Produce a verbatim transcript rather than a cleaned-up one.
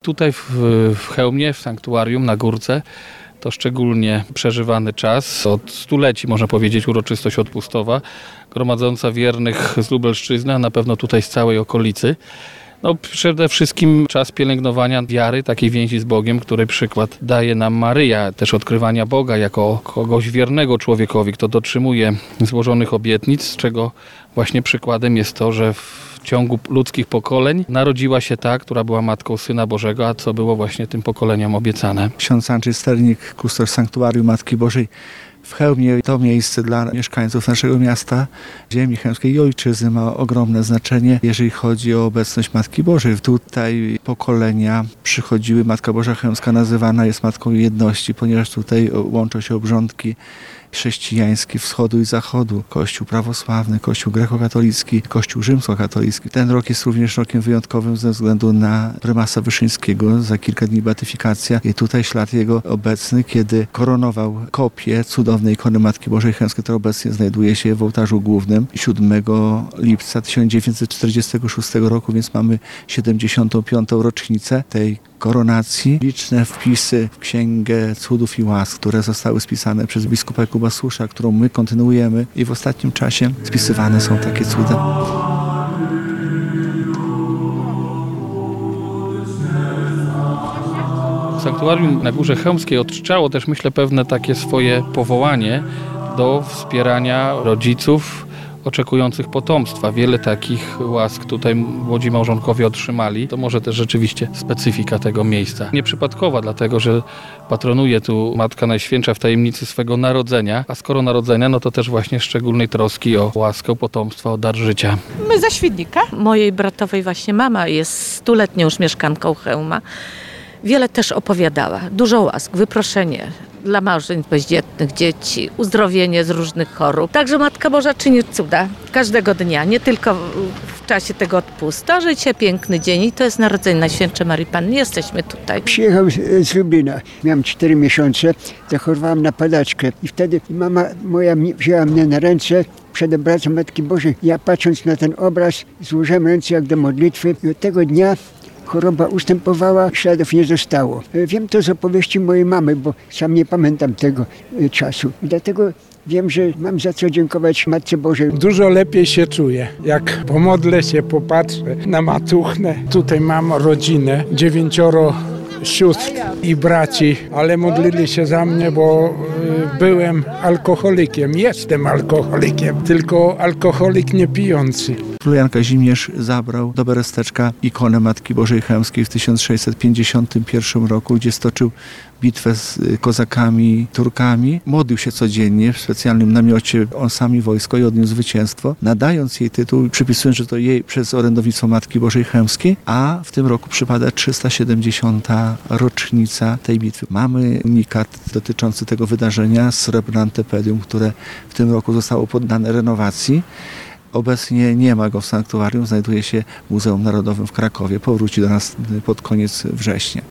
Tutaj w, w Chełmie, w sanktuarium na Górce, to szczególnie przeżywany czas. Od stuleci, można powiedzieć, uroczystość odpustowa, gromadząca wiernych z Lubelszczyzny, a na pewno tutaj z całej okolicy. No, przede wszystkim czas pielęgnowania wiary, takiej więzi z Bogiem, który przykład daje nam Maryja, też odkrywania Boga jako kogoś wiernego człowiekowi, kto dotrzymuje złożonych obietnic, z czego właśnie przykładem jest to, że w ciągu ludzkich pokoleń narodziła się ta, która była Matką Syna Bożego, a co było właśnie tym pokoleniom obiecane. Ksiądz Andrzej Sternik, kustosz Sanktuarium Matki Bożej w Chełmie. To miejsce dla mieszkańców naszego miasta, ziemi chełmskiej i ojczyzny ma ogromne znaczenie, jeżeli chodzi o obecność Matki Bożej. Tutaj pokolenia przychodziły. Matka Boża Chełmska nazywana jest Matką Jedności, ponieważ tutaj łączą się obrządki chrześcijańskie wschodu i zachodu. Kościół prawosławny, Kościół grekokatolicki, Kościół rzymskokatolicki. Ten rok jest również rokiem wyjątkowym ze względu na prymasa Wyszyńskiego. Za kilka dni beatyfikacja i tutaj ślad jego obecny, kiedy koronował kopię cudownej ikony Matki Bożej Chełmskiej, która obecnie znajduje się w ołtarzu głównym siódmego lipca tysiąc dziewięćset czterdziestego szóstego roku, więc mamy siedemdziesiątą piątą rocznicę tej koronacji. Liczne wpisy w Księgę Cudów i Łask, które zostały spisane przez biskupa Jakuba Susza, którą my kontynuujemy i w ostatnim czasie spisywane są takie cuda. Sanktuarium na Górze Chełmskiej odczytało też, myślę, pewne takie swoje powołanie do wspierania rodziców oczekujących potomstwa. Wiele takich łask tutaj młodzi małżonkowie otrzymali. To może też rzeczywiście specyfika tego miejsca. Nieprzypadkowa, dlatego że patronuje tu Matka Najświętsza w tajemnicy swego narodzenia, a skoro narodzenia, no to też właśnie szczególnej troski o łaskę potomstwa, o dar życia. My ze Świdnika. Mojej bratowej właśnie mama jest stuletnią już mieszkanką Chełma. Wiele też opowiadała. Dużo łask, wyproszenie dla małżeństw bezdzietnych, dzieci, uzdrowienie z różnych chorób. Także Matka Boża czyni cuda każdego dnia, nie tylko w czasie tego odpustu. A życie piękny dzień i to jest Narodzenie Najświętszej Maryi Panny. Jesteśmy tutaj. Przyjechałem z, z Lublina. Miałem cztery miesiące, zachorowałem na padaczkę i wtedy mama moja wzięła mnie na ręce przed obrazem Matki Bożej. Ja patrząc na ten obraz złożyłem ręce jak do modlitwy i od tego dnia choroba ustępowała, śladów nie zostało. Wiem to z opowieści mojej mamy, bo sam nie pamiętam tego czasu. I dlatego wiem, że mam za co dziękować Matce Bożej. Dużo lepiej się czuję, jak pomodlę się, popatrzę na matuchnę. Tutaj mam rodzinę, dziewięcioro sióstr i braci, ale modlili się za mnie, bo y, byłem alkoholikiem, jestem alkoholikiem, tylko alkoholik nie pijący. Król Jan Kazimierz zabrał do Beresteczka ikonę Matki Bożej Chełmskiej w tysiąc sześćset pięćdziesiątym pierwszym roku, gdzie stoczył bitwę z kozakami, Turkami. Modlił się codziennie w specjalnym namiocie, on sami wojsko i odniósł zwycięstwo, nadając jej tytuł, przypisując, że to jej przez orędownictwo Matki Bożej Chełmskiej, a w tym roku przypada trzysta siedemdziesiąta rocznica tej bitwy. Mamy unikat dotyczący tego wydarzenia, srebrne antepedium, które w tym roku zostało poddane renowacji. Obecnie nie ma go w sanktuarium, znajduje się w Muzeum Narodowym w Krakowie. Powróci do nas pod koniec września.